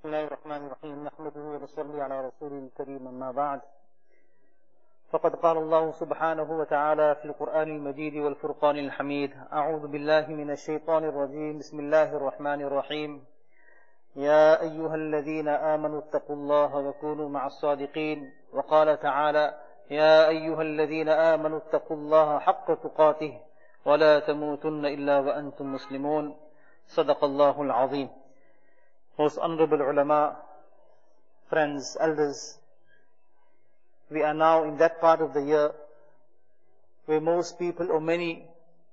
الله الرحمن الرحيم نحمده ونصلي على رسوله الكريم أما بعد فقد قال الله سبحانه وتعالى في القرآن المجيد والفرقان الحميد أعوذ بالله من الشيطان الرجيم بسم الله الرحمن الرحيم يا أيها الذين آمنوا اتقوا الله وكونوا مع الصادقين وقال تعالى يا أيها الذين آمنوا اتقوا الله حق تقاته ولا تموتن إلا وأنتم مسلمون صدق الله العظيم. Most honorable ulama, friends, elders, we are now in that part of the year where most people or many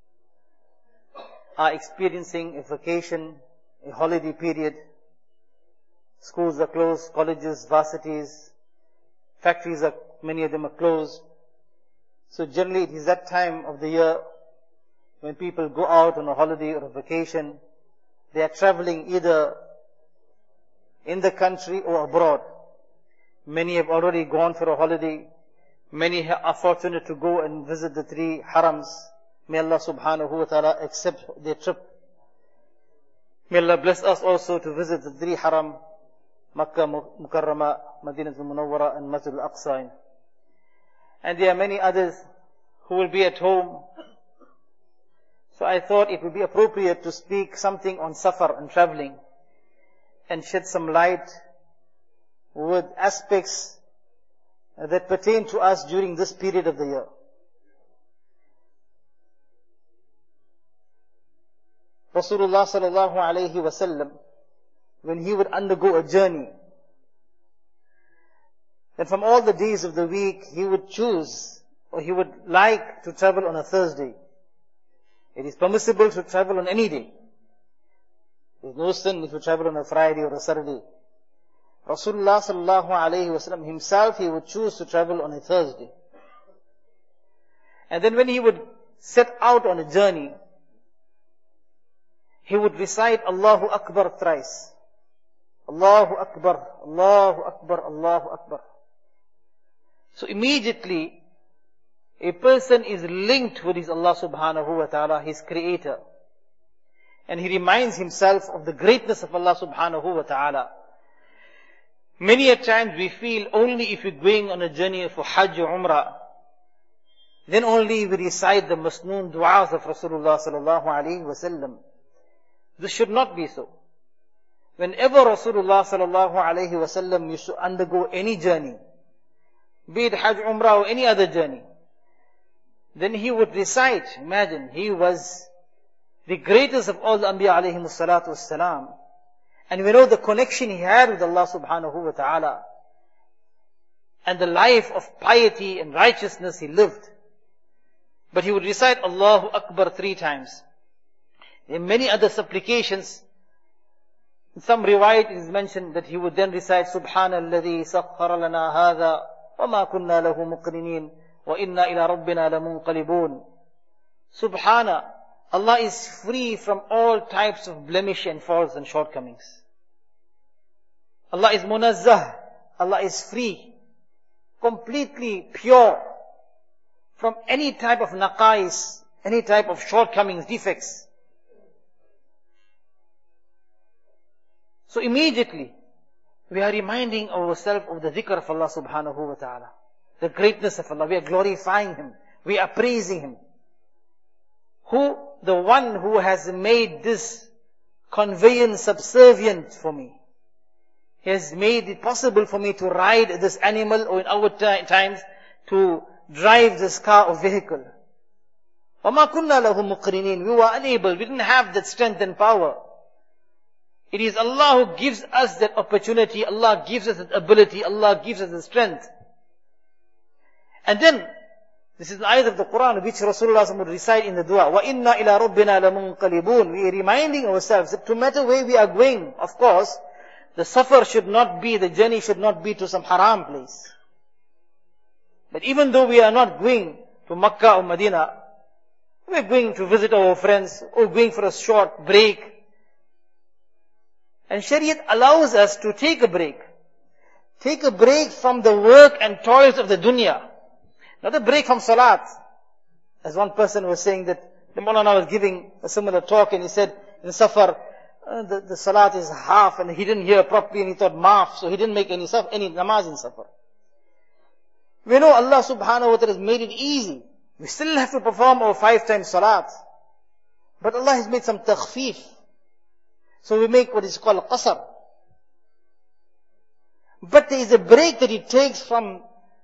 are experiencing a vacation, a holiday period. Schools are closed, colleges, varsities, factories are, many of them are closed. So generally it is that time of the year when people go out on a holiday or a vacation. They are traveling either in the country or abroad. Many have already gone for a holiday. Many are fortunate to go and visit the 3 harams. May Allah subhanahu wa ta'ala accept their trip. May Allah bless us also to visit the 3 haram, Makkah Mukarramah, Madinatul Munawwara and Masjid al-Aqsa. And there are many others who will be at home. So I thought it would be appropriate to speak something on safar and traveling and shed some light with aspects that pertain to us during this period of the year. Rasulullah sallallahu alayhi wasallam, when he would undergo a journey, then from all the days of the week, he would choose or he would like to travel on a Thursday. It is permissible to travel on any day. There is no sin if you travel on a Friday or a Saturday. Rasulullah sallallahu alayhi wasallam himself, he would choose to travel on a Thursday. And then when he would set out on a journey, he would recite Allahu Akbar thrice. Allahu Akbar, Allahu Akbar, Allahu Akbar. So immediately, a person is linked with his Allah subhanahu wa ta'ala, his creator. And he reminds himself of the greatness of Allah subhanahu wa ta'ala. Many a times we feel only if we're going on a journey for Hajj or Umrah, then only we recite the masnoon du'as of Rasulullah sallallahu alayhi wa sallam. This should not be so. Whenever Rasulullah sallallahu alayhi wa sallam used to undergo any journey, be it Hajj, Umrah or any other journey, then he would recite, imagine, he was the greatest of all the Anbiya alayhimu salatu wassalam. And we know the connection he had with Allah subhanahu wa ta'ala. And the life of piety and righteousness he lived. But he would recite Allahu Akbar 3 times. There are many other supplications. In some riwayat it is mentioned that he would then recite Subhanalladhi sakhkhara lana hadha wa ma kunna lahu muqrinin wa inna ila rabbina lamunqalibun. Subhana, Allah is free from all types of blemish and faults and shortcomings. Allah is munazzah. Allah is free, completely pure from any type of naqais, any type of shortcomings, defects. So immediately, we are reminding ourselves of the dhikr of Allah subhanahu wa ta'ala. The greatness of Allah. We are glorifying Him. We are praising Him. The one who has made this conveyance subservient for me. He has made it possible for me to ride this animal, or in our times, to drive this car or vehicle. وَمَا كُنَّا لَهُ مُقْرِنِينَ. We were unable, we didn't have that strength and power. It is Allah who gives us that opportunity, Allah gives us that ability, Allah gives us the strength. And then, this is the ayat of the Quran which Rasulullah would recite in the dua. وَإِنَّا إِلَىٰ رَبِّنَا لَمُنْقَلِبُونَ. We are reminding ourselves that no matter where we are going, of course, the safar should not be, the journey should not be to some haram place. But even though we are not going to Makkah or Medina, we are going to visit our friends or going for a short break. And Shariat allows us to take a break. Take a break from the work and toils of the dunya. Not a break from salat. As one person was saying that the Maulana was giving a similar talk and he said, in Safar, the salat is half and he didn't hear properly and he thought maaf, so he didn't make any namaz in safar. We know Allah subhanahu wa ta'ala has made it easy. We still have to perform our 5 times salat. But Allah has made some takhfif. So we make what is called qasr. But there is a break that he takes from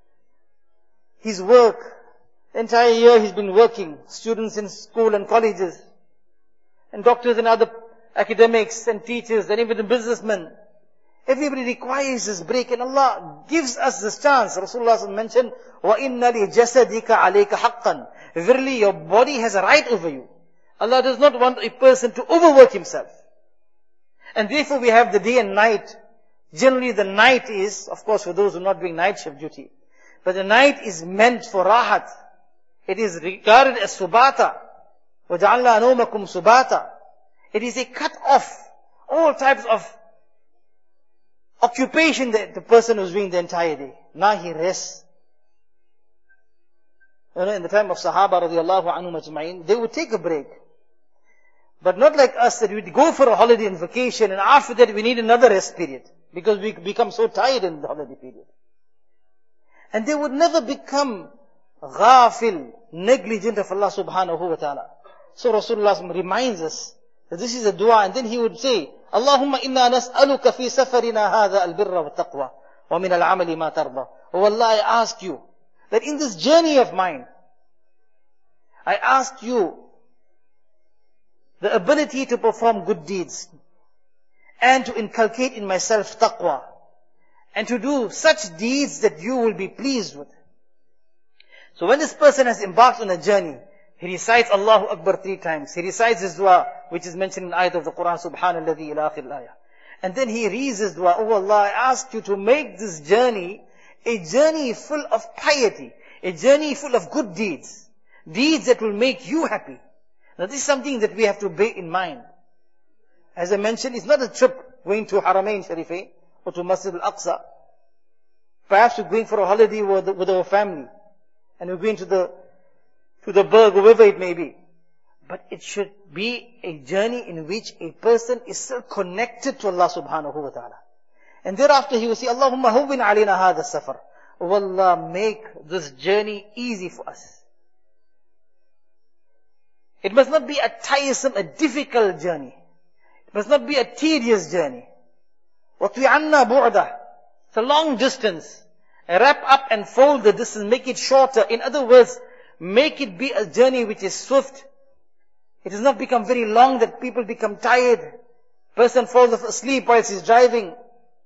his work. The entire year he's been working. Students in school and colleges. And doctors and other academics and teachers and even the businessmen. Everybody requires this break and Allah gives us this chance. Rasulullah mentioned, وَإِنَّ لِجَسَدِكَ عَلَيْكَ حَقًّا. Verily your body has a right over you. Allah does not want a person to overwork himself. And therefore we have the day and night. Generally the night is, of course for those who are not doing night shift duty, but the night is meant for rahat. It is regarded as subata. وَجَعَلْنَا نَوْمَكُمْ subata. It is a cut off all types of occupation that the person was doing the entire day. Now he rests. You know, in the time of Sahaba radiallahu anhum ajma'in, they would take a break. But not like us that we'd go for a holiday and vacation and after that we need another rest period. Because we become so tired in the holiday period. And they would never become ghafil, negligent of Allah subhanahu wa ta'ala. So Rasulullah reminds us that this is a dua, and then he would say, Allahumma inna nas'aluka fi safarina hadha al-birra wa taqwa wa min al-amali ma tarda. Oh Allah, I ask you that in this journey of mine, I ask you the ability to perform good deeds and to inculcate in myself taqwa and to do such deeds that you will be pleased with. So when this person has embarked on a journey, he recites Allahu Akbar 3 times. He recites his dua, which is mentioned in the ayat of the Quran, Subhanalladhi ila akhir ayah. And then he reads his dua, Oh Allah, I ask you to make this journey a journey full of piety, a journey full of good deeds, deeds that will make you happy. Now this is something that we have to bear in mind. As I mentioned, it's not a trip going to Haramain Sharifain or to Masjid al-Aqsa. Perhaps we're going for a holiday with our family and we're going to the berg, wherever it may be. But it should be a journey in which a person is still connected to Allah subhanahu wa ta'ala. And thereafter he will say, Allahumma hawwin alayna hadha safar. Oh Allah, make this journey easy for us. It must not be a tiresome, a difficult journey. It must not be a tedious journey. وَطْوِ عَنَّا بُعْدَهُ. It's a long distance. Wrap up and fold the distance, make it shorter. In other words, make it be a journey which is swift. It does not become very long that people become tired. Person falls asleep whilst he's driving.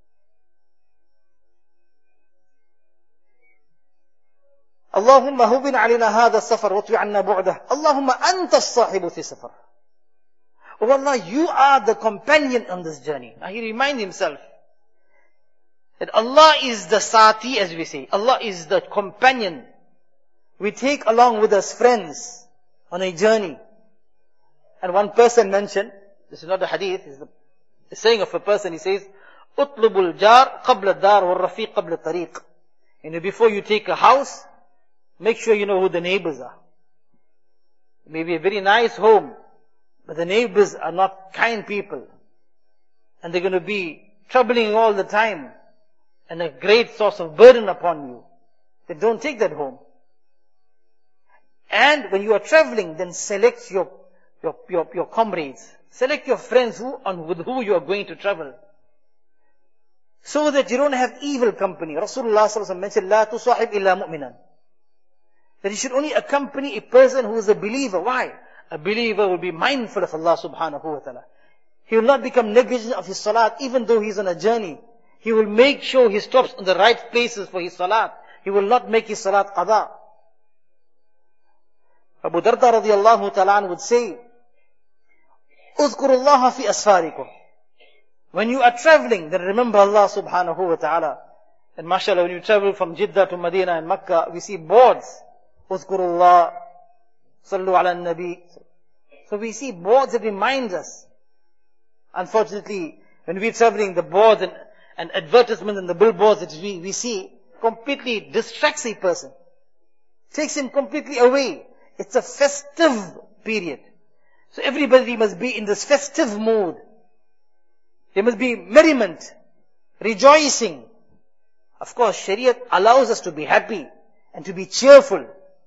Allahumma hubin alina hadha safar wa tu'anna bu'dah. Allahumma anta as-sahibu fi safar. Oh Allah, you are the companion on this journey. Now he reminds himself that Allah is the sati, as we say. Allah is the companion. We take along with us friends on a journey. And one person mentioned, this is not a hadith, it's the saying of a person, he says, Utlubul jar qabla dar wal rafiq qabla tariq. Before you take a house, make sure you know who the neighbors are. It may be a very nice home, but the neighbors are not kind people. And they're going to be troubling you all the time. And a great source of burden upon you. Then don't take that home. And when you are traveling, then select your comrades. Select your friends with who you are going to travel. So that you don't have evil company. Rasulullah sallallahu alaihi wasallam mentioned, La tusahib illa mu'minan. That you should only accompany a person who is a believer. Why? A believer will be mindful of Allah subhanahu wa ta'ala. He will not become negligent of his salat even though he is on a journey. He will make sure he stops in the right places for his salat. He will not make his salat qada. Abu Darda radiallahu ta'ala would say, Uzkurullaha fi asfarikum. When you are traveling, then remember Allah subhanahu wa ta'ala. And mashallah, when you travel from Jeddah to Medina and Makkah, we see boards. Uzkurullah, sallu ala nabi. So we see boards that remind us. Unfortunately, when we're traveling, the boards and advertisements and the billboards that we see completely distracts a person. Takes him completely away. It's a festive period. So everybody must be in this festive mood. There must be merriment, rejoicing. Of course, Shariat allows us to be happy and to be cheerful.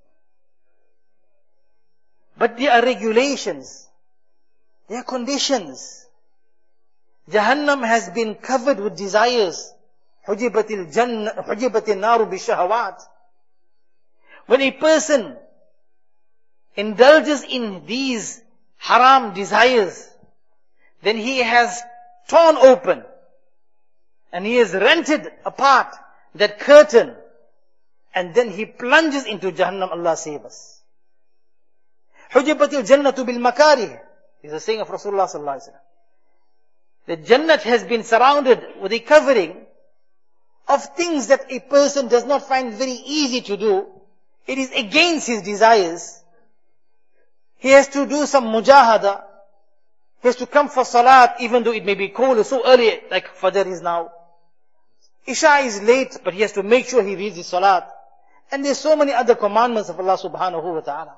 But there are regulations. There are conditions. Jahannam has been covered with desires. حُجِبَتِ النَّارُ بِالشَّهَوَاتِ. When a person indulges in these haram desires, then he has torn open and he has rented apart that curtain, and then he plunges into Jahannam. Allah save us. حُجِبَتِ الْجَنَّةُ بِالْمَكَارِهِ is a saying of Rasulullah sallallahu alaihi wasallam. The Jannat has been surrounded with a covering of things that a person does not find very easy to do. It is against his desires. He has to do some mujahada. He has to come for salat even though it may be cold or so early, like Fajr is now. Isha is late, but he has to make sure he reads his salat. And there's so many other commandments of Allah subhanahu wa ta'ala.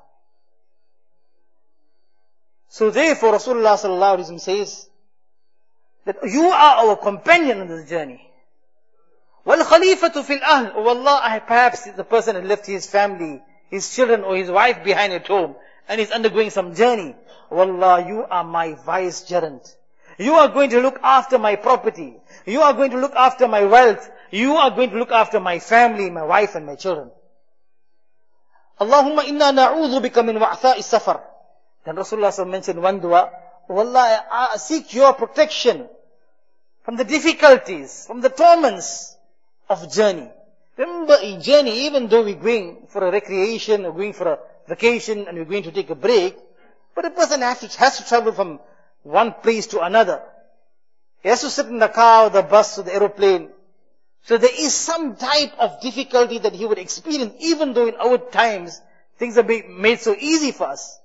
So therefore Rasulullah sallallahu alaihi wasallam says that you are our companion on this journey. وَالْخَلِيفَةُ فِي الْأَهْلِ. Oh Allah, perhaps the person has left his family, his children or his wife behind at home and is undergoing some journey. Wallah, you are my vicegerent. You are going to look after my property. You are going to look after my wealth. You are going to look after my family, my wife and my children. Allahumma inna na'udhu bika min wa'tha'i safar. Then Rasulullah mentioned one dua. Wallah, I seek your protection from the difficulties, from the torments of journey. Remember, a journey, even though we're going for a recreation or going for a vacation and we're going to take a break, but a person has to travel from one place to another. He has to sit in the car or the bus or the aeroplane. So there is some type of difficulty that he would experience, even though in our times things are being made so easy for us.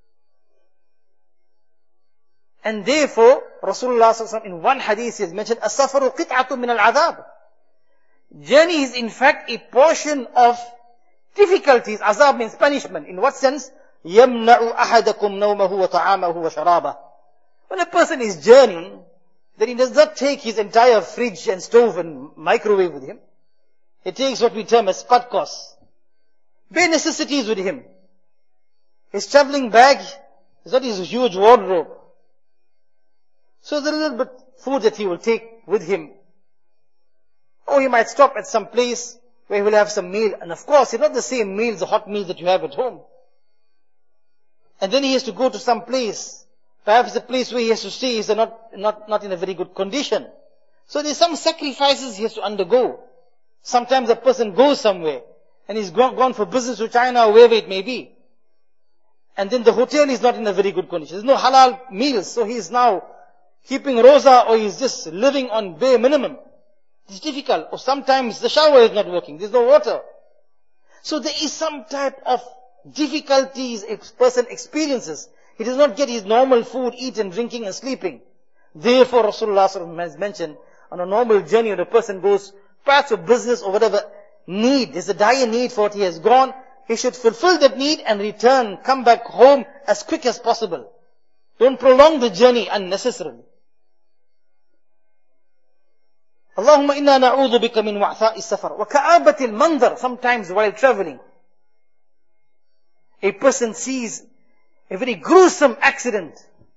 And therefore, Rasulullah in one hadith has mentioned, "As-safaru qit'atun min al-'adhab." Journey is in fact a portion of difficulties. Azab means punishment. In what sense? يَمْنَعُ أَحَدَكُمْ نَوْمَهُ وَطَعَامَهُ وَشَرَابَهُ. When a person is journeying, then he does not take his entire fridge and stove and microwave with him. He takes what we term as patkos. Bare necessities with him. His traveling bag is not his huge wardrobe. So there's a little bit food that he will take with him. Or he might stop at some place where he will have some meal. And of course, it's not the same meals, the hot meals that you have at home. And then he has to go to some place. Perhaps the place where he has to stay is not in a very good condition. So there's some sacrifices he has to undergo. Sometimes a person goes somewhere and he's gone for business to China or wherever it may be. And then the hotel is not in a very good condition. There's no halal meals. So he's now keeping roza or he's just living on bare minimum. It's difficult. Or sometimes the shower is not working. There's no water. So there is some type of difficulties a person experiences. He does not get his normal food, eating, drinking and sleeping. Therefore Rasulullah has mentioned, on a normal journey when a person goes perhaps for business or whatever need, there's a dire need for what he has gone, he should fulfill that need and return, come back home as quick as possible. Don't prolong the journey unnecessarily. Allahumma inna na'udhu bika min wa'tha'i safar wa ka'abatil mandar. Sometimes while traveling, a person sees a very gruesome accident.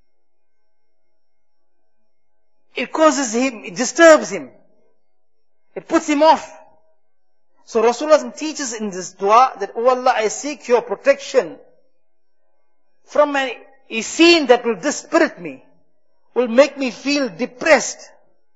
It causes him, it disturbs him. It puts him off. So Rasulullah teaches in this dua that, "Oh Allah, I seek your protection from a scene that will dispirit me, will make me feel depressed,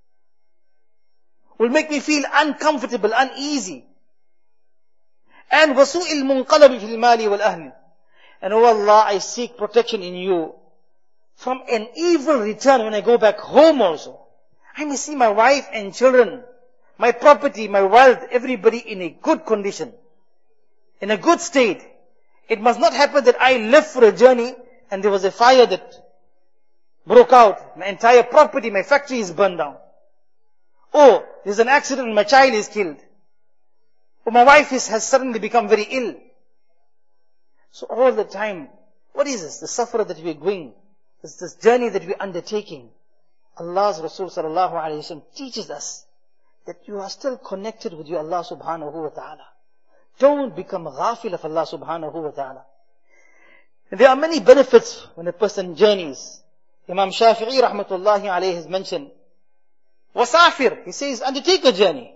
will make me feel uncomfortable, uneasy. And wasu'il munqalabi fil mali wal ahli. And oh Allah, I seek protection in you from an evil return when I go back home also. I may see my wife and children, my property, my wealth, everybody in a good condition, in a good state. It must not happen that I left for a journey and there was a fire that broke out. My entire property, my factory is burned down. Or there's an accident and my child is killed. Or my wife has suddenly become very ill." So all the time, what is this? The safar that we're going, this journey that we're undertaking. Allah's Rasul sallallahu alayhi wa sallam teaches us that you are still connected with your Allah subhanahu wa ta'ala. Don't become ghafil of Allah subhanahu wa ta'ala. There are many benefits when a person journeys. Imam Shafi'i rahmatullahi alayhi has mentioned, wasafir, he says, undertake a journey.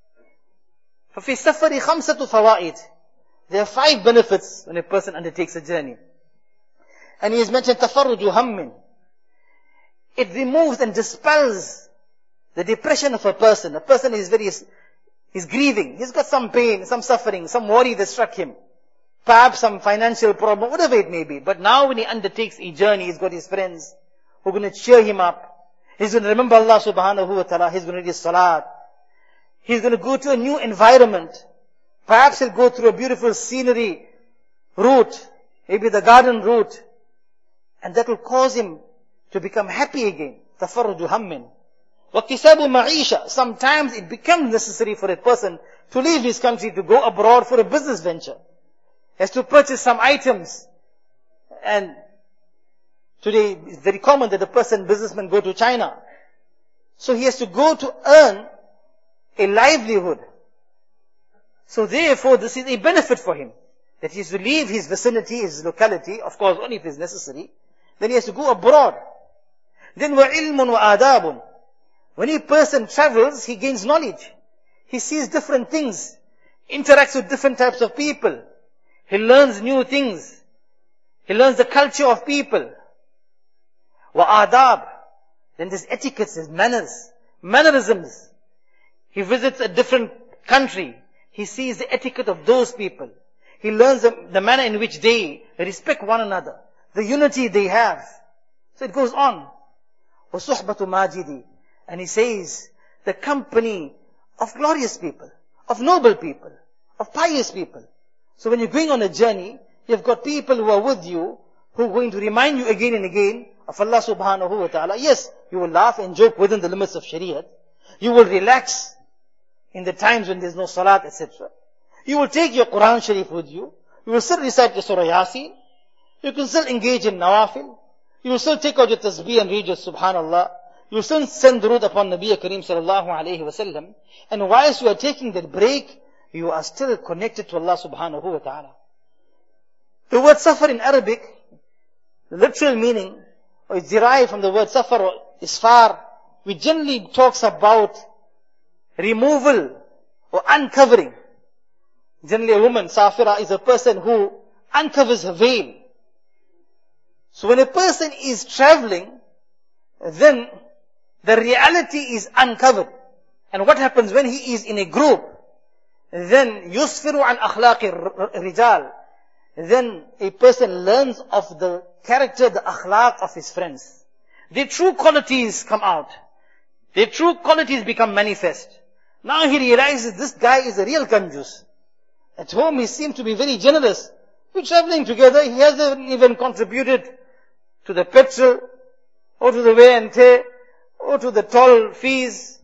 فَفِي السَّفَرِ خَمْسَةُ فَوَائِدٍ. There are 5 benefits when a person undertakes a journey. And he has mentioned تَفَرُّجُ هَمٍّ. It removes and dispels the depression of a person. A person is he's grieving. He's got some pain, some suffering, some worry that struck him. Perhaps some financial problem, whatever it may be. But now when he undertakes a journey, he's got his friends who are going to cheer him up. He's going to remember Allah subhanahu wa ta'ala. He's going to read his salat. He's going to go to a new environment. Perhaps he'll go through a beautiful scenery route. Maybe the garden route. And that will cause him to become happy again. تَفَرُّجُ هَمٍّ. وَكِسَابُ مَعِيشَةٍ. Sometimes it becomes necessary for a person to leave his country to go abroad for a business venture. He has to purchase some items. And today it's very common that businessmen go to China. So he has to go to earn a livelihood. So therefore this is a benefit for him. That he has to leave his vicinity, his locality, of course only if it's necessary. Then he has to go abroad. Then وَعِلْمٌ وَآدَابٌ. When a person travels, he gains knowledge. He sees different things. Interacts with different types of people. He learns new things. He learns the culture of people. وَآدَابٌ. Then there's etiquettes, there's manners, mannerisms. He visits a different country. He sees the etiquette of those people. He learns the manner in which they respect one another. The unity they have. So it goes on. وَصُحْبَةُ مَاجِدِ. And he says, the company of glorious people, of noble people, of pious people. So when you're going on a journey, you've got people who are with you, who are going to remind you again and again of Allah subhanahu wa ta'ala. Yes, you will laugh and joke within the limits of Shariat. You will relax in the times when there's no salat, etc. You will take your Quran Sharif with you. You will still recite your Surah Yasin. You can still engage in nawafil. You will still take out your tasbih and read your subhanallah. You will still send durood upon Nabi Kareem sallallahu alayhi wa sallam. And whilst you are taking that break, you are still connected to Allah subhanahu wa ta'ala. The word safar in Arabic, the literal meaning, or it's derived from the word safar or isfar, which generally talks about removal or uncovering. Generally a woman, safira, is a person who uncovers her veil. So when a person is traveling, then the reality is uncovered. And what happens when he is in a group? Then yusfiru an akhlaqi rijal. Then a person learns of the character, the akhlaq of his friends. Their true qualities come out. Their true qualities become manifest. Now he realizes this guy is a real kanjus. At home he seems to be very generous. We're traveling together, he hasn't even contributed to the petrol, or to the wear and tear, or to the toll fees,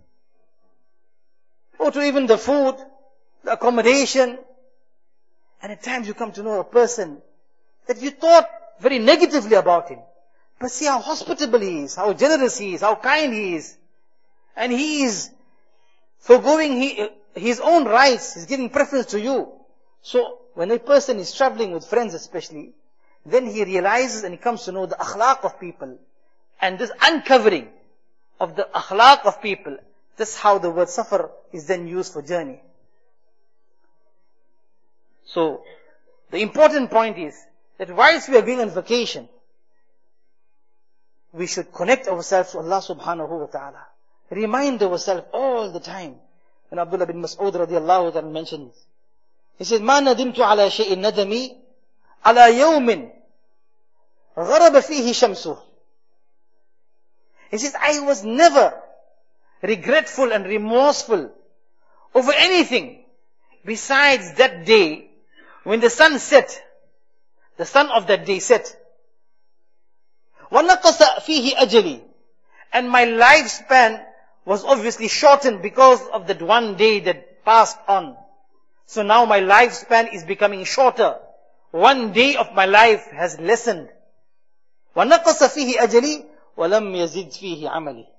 or to even the food, the accommodation. And at times you come to know a person that you thought very negatively about him. But see how hospitable he is, how generous he is, how kind he is. And he is forgoing his own rights, he's giving preference to you. So when a person is traveling with friends especially, then he realizes and he comes to know the akhlaq of people. And this uncovering of the akhlaq of people, this is how the word safar is then used for journey. So, the important point is that whilst we are going on vacation, we should connect ourselves to Allah subhanahu wa ta'ala. Remind ourselves all the time. When Abdullah bin Mas'ud radiallahu ta'ala mentions, he said, مَا نَدِمْتُ عَلَى شَيْءٍ نَدَمِي عَلَى يَوْمٍ غَرَبَ فِيهِ شَمْسُهُ. He says, I was never regretful and remorseful over anything besides that day when the sun set. The sun of that day set. وَنَقَصَ فِيهِ أَجَلِي. And my lifespan was obviously shortened because of that one day that passed on. So now my lifespan is becoming shorter. One day of my life has lessened. وَنَقَصَ فِيهِ أَجَلِي وَلَمْ يَزِدْ فِيهِ عَمَلِي.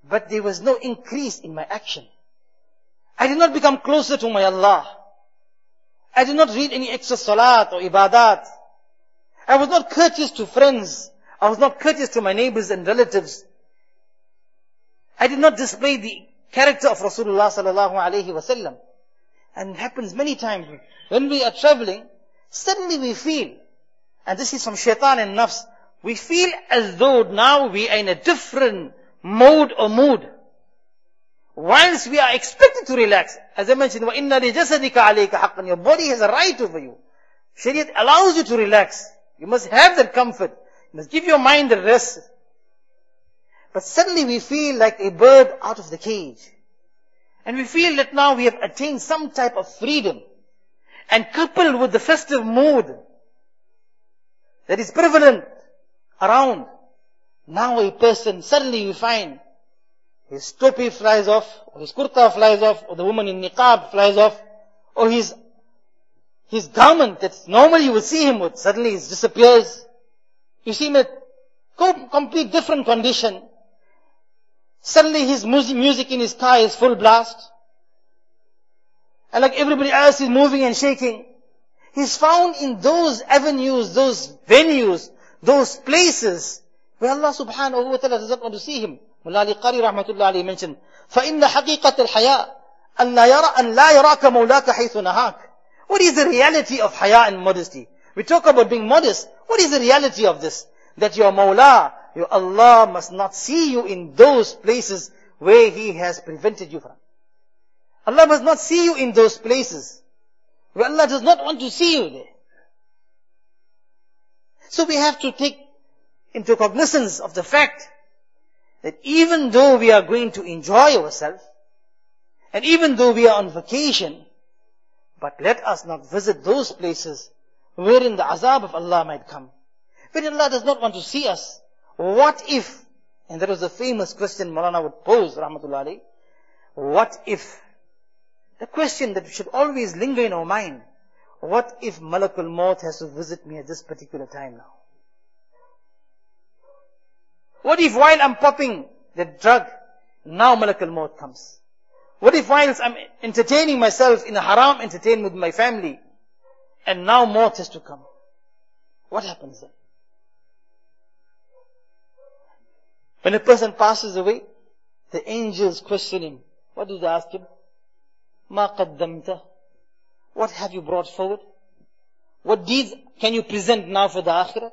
but there was no increase in my action. I did not become closer to my Allah. I did not read any extra salat or ibadat. I was not courteous to friends. I was not courteous to my neighbors and relatives. I did not display the character of Rasulullah sallallahu alaihi wasallam. And it happens many times when we are traveling, suddenly we feel, and this is from shaitan and nafs, we feel as though now we are in a different mode or mood. Whilst we are expected to relax, as I mentioned, وَإِنَّ لِجَسَدِكَ عَلَيْكَ حَقًّا, your body has a right over you. Shariat allows you to relax. You must have that comfort. You must give your mind a rest. But suddenly we feel like a bird out of the cage. And we feel that now we have attained some type of freedom. And coupled with the festive mood that is prevalent around, now a person, suddenly we find his topi flies off, or his kurta flies off, or the woman in niqab flies off, or his garment that normally you would see him with, suddenly it disappears. You see him in a complete different condition. Suddenly his music in his car is full blast. And like everybody else is moving and shaking. He's found in those avenues, those venues, those places where Allah subhanahu wa ta'ala does not want to see him. Mullah Ali Qari rahmatullah alayhi mentioned, فَإِنَّ حَقِيقَةَ الْحَيَاءِ أَنْ لَا يَرَاكَ مَوْلَاكَ حَيْثُ نَهَاكَ. What is the reality of haya and modesty? We talk about being modest. What is the reality of this? That your Mawla, your Allah must not see you in those places where He has prevented you from. Allah must not see you in those places where Allah does not want to see you there. So we have to take into cognizance of the fact that even though we are going to enjoy ourselves, and even though we are on vacation, but let us not visit those places wherein the azab of Allah might come. When Allah does not want to see us, what if, and that was a famous question Maulana would pose, rahmatullah alayhi, what if, the question that should always linger in our mind, what if Malakul Maut has to visit me at this particular time now? What if while I'm popping the drug, now Malakul Maut comes? What if whilst I'm entertaining myself in a haram entertainment with my family, and now Maut has to come? What happens then? When a person passes away, the angels question him. What do they ask him? مَا قَدَّمْتَ? What have you brought forward? What deeds can you present now for the akhirat?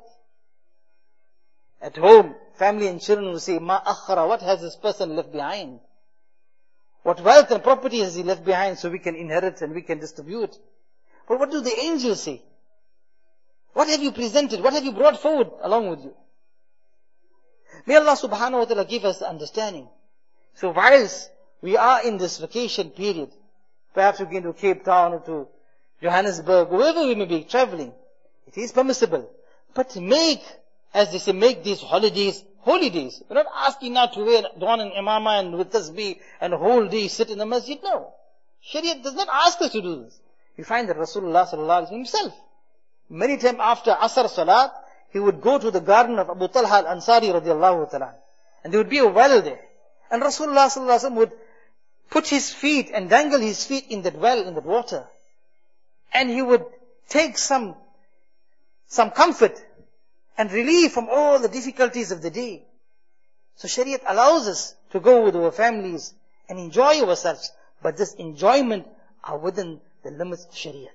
At home, family and children will say, مَا أَخَّرَ? What has this person left behind? What wealth and property has he left behind so we can inherit and we can distribute? But what do the angels say? What have you presented? What have you brought forward along with you? May Allah subhanahu wa ta'ala give us the understanding. So whilst we are in this vacation period, perhaps we're going to Cape Town or to Johannesburg, wherever we may be traveling, it is permissible. But make, as they say, make these holidays holy days. We're not asking now to wear don and imama and with tasbih and a whole day sit in the masjid. No. Shariat does not ask us to do this. You find that Rasulullah sallallahu alaihi wasallam himself, many times after Asr Salat, he would go to the garden of Abu Talha al-Ansari radiallahu ta'ala. And there would be a well there. And Rasulullah sallallahu alaihi wasallam would put his feet and dangle his feet in that well, in that water. And he would take some comfort and relief from all the difficulties of the day. So Shariat allows us to go with our families and enjoy ourselves. But this enjoyment are within the limits of Shariat.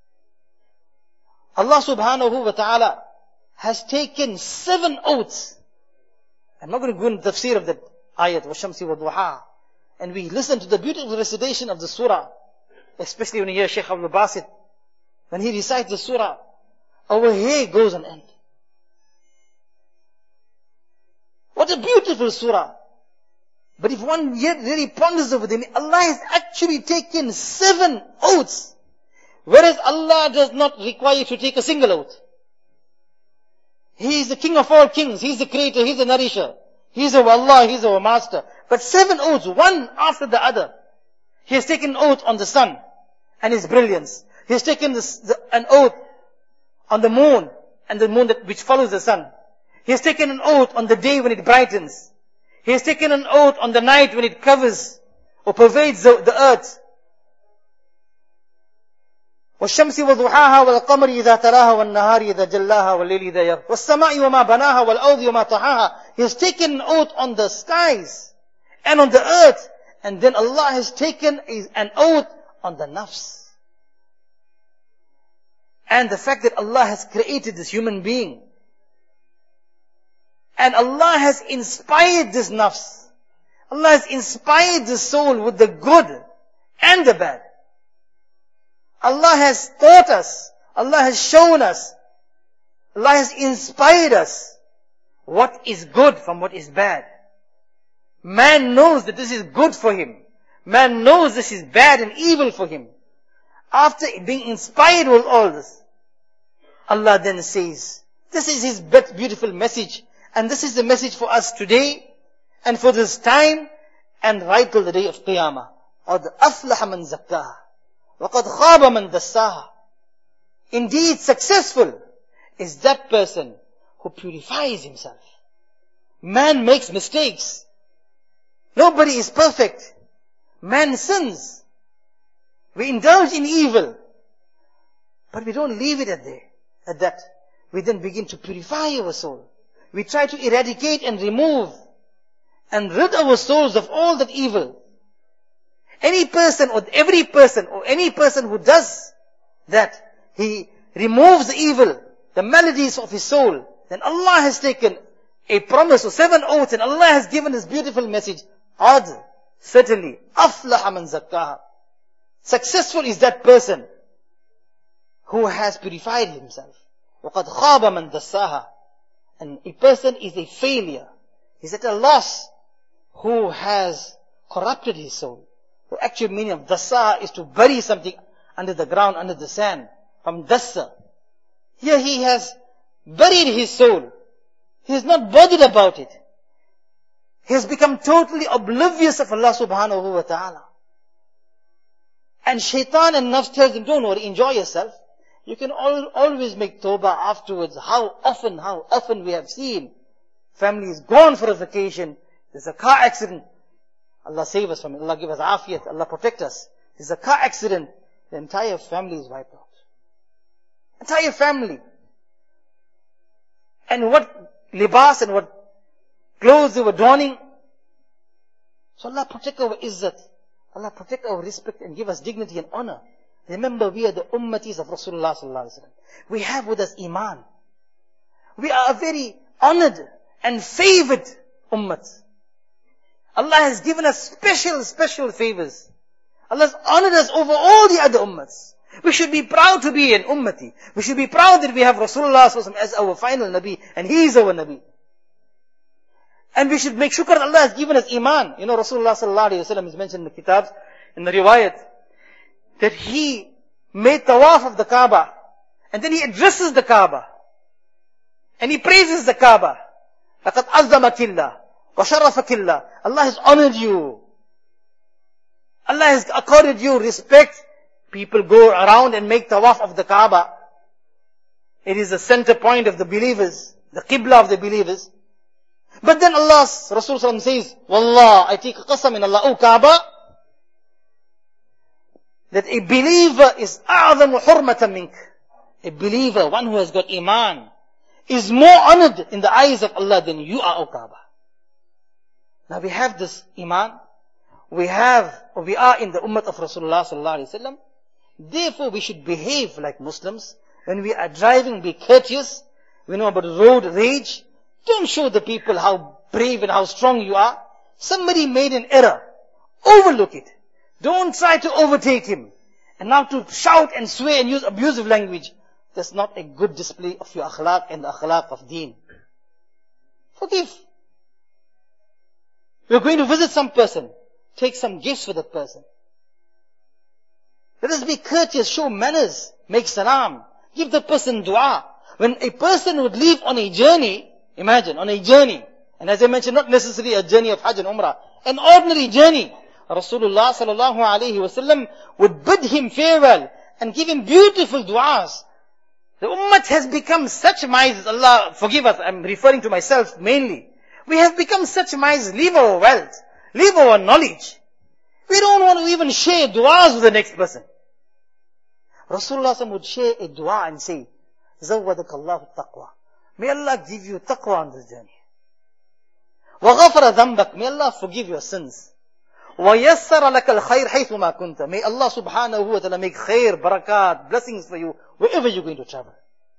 Allah subhanahu wa ta'ala has taken 7 oaths. I'm not going to go into the tafsir of that ayat, وَالشَّمْسِ وَالضُّحَى. And we listen to the beautiful recitation of the surah, especially when you hear Shaykh Abdul Basit, when he recites the surah, our hair goes on end. What a beautiful surah. But if one yet really ponders over them, Allah has actually taken 7 oaths. Whereas Allah does not require you to take a single oath. He is the king of all kings. He is the creator. He is the nourisher. He is our Allah. He is our master. But 7 oaths, one after the other. He has taken an oath on the sun and its brilliance. He has taken an oath on the moon and the moon which follows the sun. He has taken an oath on the day when it brightens. He He has taken an oath on the night when it covers or pervades the earth. وَالشَّمْسِ وَضُحَاهَا وَالْقَمَرِ إِذَا تَلَاهَا وَالنَّهَارِ إِذَا جَلَّاهَا وَاللَّيْلِ إِذَا يَغْشَاهَا وَالسَّمَاءِ وَمَا بَنَاهَا وَالْأَرْضِ وَمَا طَحَاهَا. He has taken an oath on the skies and on the earth. And then Allah has taken an oath on the nafs. And the fact that Allah has created this human being. And Allah has inspired this nafs. Allah has inspired the soul with the good and the bad. Allah has taught us. Allah has shown us. Allah has inspired us what is good from what is bad. Man knows that this is good for him. Man knows this is bad and evil for him. After being inspired with all this, Allah then says, this is His beautiful message. And this is the message for us today and for this time and right till the day of Qiyamah. قَدْ أَفْلَحَ مَنْ زَكَّاهَا وَقَدْ خَابَ مَنْ دَسَّاهَا. Indeed, successful is that person who purifies himself. Man makes mistakes. Nobody is perfect. Man sins. We indulge in evil. But we don't leave it at that. We then begin to purify our soul. We try to eradicate and remove and rid our souls of all that evil. Any person or every person or any person who does that, he removes the evil, the maladies of his soul, then Allah has taken a promise of 7 oaths and Allah has given this beautiful message. Qad, certainly, aflaha man zakkaha. Successful is that person who has purified himself. وَقَدْ خَابَ مَنْ دَسَّاهَا. And a person is a failure. He's at a loss who has corrupted his soul. The actual meaning of dassa is to bury something under the ground, under the sand. From dassa. Here he has buried his soul. He is not bothered about it. He has become totally oblivious of Allah subhanahu wa ta'ala. And shaitan and nafs tells him, don't worry, enjoy yourself. You can always make tawbah afterwards. How often we have seen families gone for a vacation. There's a car accident. Allah save us from it. Allah give us afiyat. Allah protect us. There's a car accident. The entire family is wiped out. Entire family. And what libas and what clothes they were donning. So Allah protect our izzat. Allah protect our respect and give us dignity and honor. Remember, we are the ummatis of Rasulullah sallallahu alaihi wasallam. We have with us iman. We are a very honored and favored ummat. Allah has given us special favors. Allah has honored us over all the other ummats. We should be proud to be an ummati. We should be proud that we have Rasulullah sallallahu alaihi wasallam as our final Nabi, and He is our Nabi. And we should make shukr that Allah has given us iman. You know, Rasulullah sallallahu alaihi wasallam is mentioned in the kitabs, in the riwayat, that he made tawaf of the Kaaba, and then he addresses the Kaaba, and he praises the Kaaba. لَقَدْ أَعْظَمَكِ اللَّهُ وَشَرَّفَكِ اللَّهُ. Allah has honored you. Allah has accorded you respect. People go around and make tawaf of the Kaaba. It is the center point of the believers, the qibla of the believers. But then Allah's Rasul says, Wallah, I take a qasam in Allah, O Kaaba, that a believer is أَعْظَمُ حُرْمَةً مِنْكَ. A believer, one who has got iman, is more honored in the eyes of Allah than you are, O Kaaba. Now we have this iman. We are in the ummah of Rasulullah sallallahu alaihi wasallam. Therefore we should behave like Muslims. When we are driving, be courteous. We know about road rage. Don't show the people how brave and how strong you are. Somebody made an error. Overlook it. Don't try to overtake him. And now to shout and swear and use abusive language. That's not a good display of your akhlaq and the akhlaq of deen. Forgive. We're going to visit some person. Take some gifts for that person. Let us be courteous, show manners, make salam, give the person dua. When a person would leave on a journey, imagine, on a journey, and as I mentioned, not necessarily a journey of Hajj and Umrah, an ordinary journey, Rasulullah sallallahu alayhi wasallam would bid him farewell and give him beautiful du'as. The ummah has become such misers. Allah forgive us, I'm referring to myself mainly. We have become such minds, leave our wealth, leave our knowledge. We don't want to even share du'as with the next person. Rasulullah would share a dua and say, زَوَّدَكَ اللَّهُ التَّقْوَى. May Allah give you taqwa on this journey. وَغَفَرَ ذَنْبَكَ. May Allah forgive your sins. وَيَسَّرَ لَكَ الْخَيْرِ حَيْثُ مَا كُنْتَ. May Allah subhanahu wa ta'ala make khair, barakat, blessings for you wherever you're going to travel.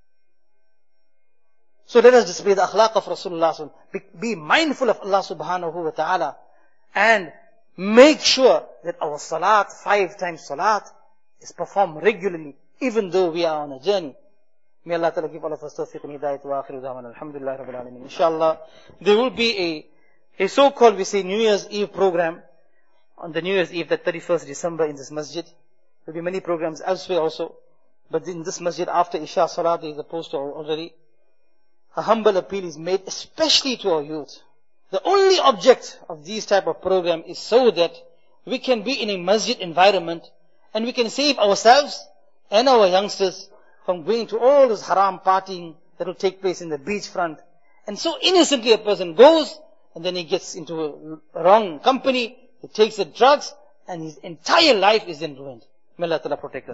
So let us display the akhlaq of Rasulullah. Be mindful of Allah subhanahu wa ta'ala. And make sure that our salat, 5 times salat, is performed regularly, even though we are on a journey. May Allah ta'ala give all of us tawfiq and hidayat wa akhiru da'wana. Alhamdulillah rabbil alameen. Inshallah, there will be a so-called, we say, New Year's Eve program on the New Year's Eve, the 31st December in this masjid. There will be many programs elsewhere also. But in this masjid, after Isha Salat, there is a poster already. A humble appeal is made, especially to our youth. The only object of these type of program is so that we can be in a masjid environment and we can save ourselves and our youngsters from going to all this haram partying that will take place in the beachfront. And so innocently a person goes and then he gets into a wrong company, he takes the drugs and his entire life is then ruined. May Allah Ta'ala protect us.